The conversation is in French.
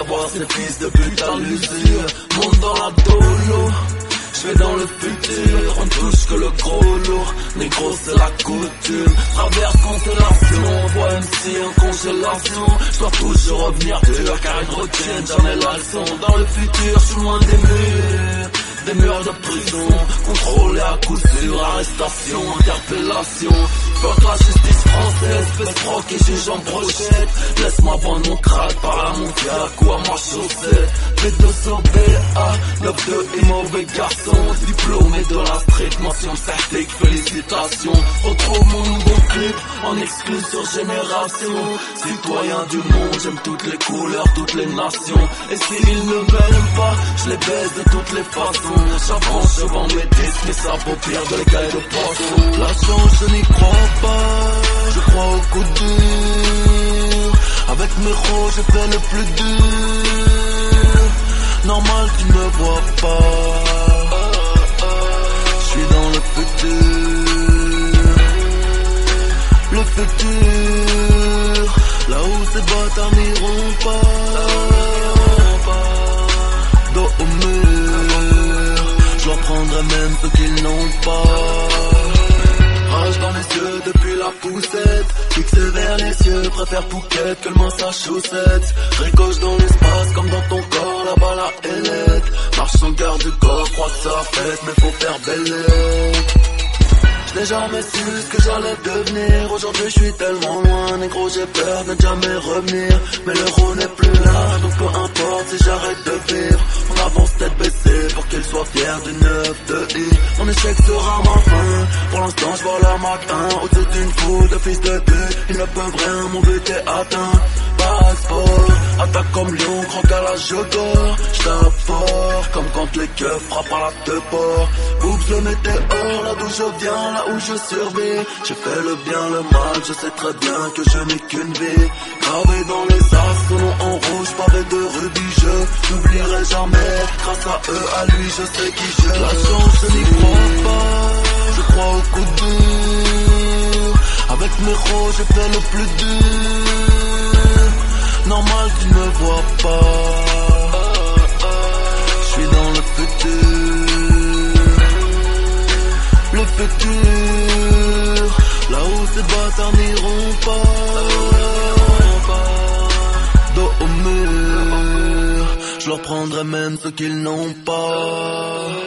voir ces fils de pute à l'usure. Monte dans la dolo, j'vais dans le futur, on touche que le gros lourd, négro c'est la coutume. Traverse constellation, voix MC en congélation. J'dois toujours revenir dur car ils retiennent jamais la leçon. Dans le futur, j'suis loin des murs de prison, contrôlé à coup sûr, arrestation, interpellation. Fuck la justice française, fais proc et juge en brochette. Laisse-moi vendre mon crack par la mondiaque ou à ma chaussette. B2OBA, 9-2 et mauvais garçon, diplômé de la street, mention certique, félicitations. Retrouve mon nouveau clip en exclu sur Génération. Citoyen du monde, j'aime toutes les couleurs, toutes les nations. Et s'ils ne m'aiment pas, je les baise de toutes les façons. J'avance, je vends mes disques, mes sabots de l'écaille de poisson. La chance, je n'y crois pas, je crois au coup dur. Avec mes rôles, j'ai fait le plus dur. Normal, tu ne me vois pas. Je suis dans le futur. Le futur, là où ces bâtards n'iront pas. Dos au mur, je leur prendrai même ceux qu'ils n'ont pas. Rage dans les yeux depuis la poussette, fixé vers les cieux, préfère Phuket que le Massachusetts. Ricoche dans l'espace comme dans ton corps, là-bas la ailette. Marche sans garde du corps, crois que ça fête, mais faut faire bellette. Je n'ai jamais su ce que j'allais devenir. Aujourd'hui je suis tellement loin, négro j'ai peur de ne jamais revenir. Mais l'euro n'est plus là, donc peu importe si j'arrête de vivre. On avance tête baissée pour qu'il soit fier du 9 de I. Mon échec sera ma fin, pour l'instant je vois la Mac 1. Au-dessus d'une foule de fils de pute, ils ne peuvent rien, mon but est atteint. Pas sport, attaque comme lion, croque à la jodor. J'tape fort, comme quand les keufs frappent à la te port. Oups, le météore, là d'où je viens, là où je survis. J'ai fait le bien, le mal, je sais très bien que je n'ai qu'une vie. Gravé dans les as, son nom en rouge, pavé de rubis. Je n'oublierai jamais, grâce à eux, à lui, je sais qui je. La chance, je n'y crois pas, je crois au coup dur. Avec mes rôles, j'ai fait le plus dur. Normal, tu ne me vois pas. Je suis dans le futur. Le futur, là où ces bâtards n'iront pas. Dos au mur, je leur prendrai même ce qu'ils n'ont pas.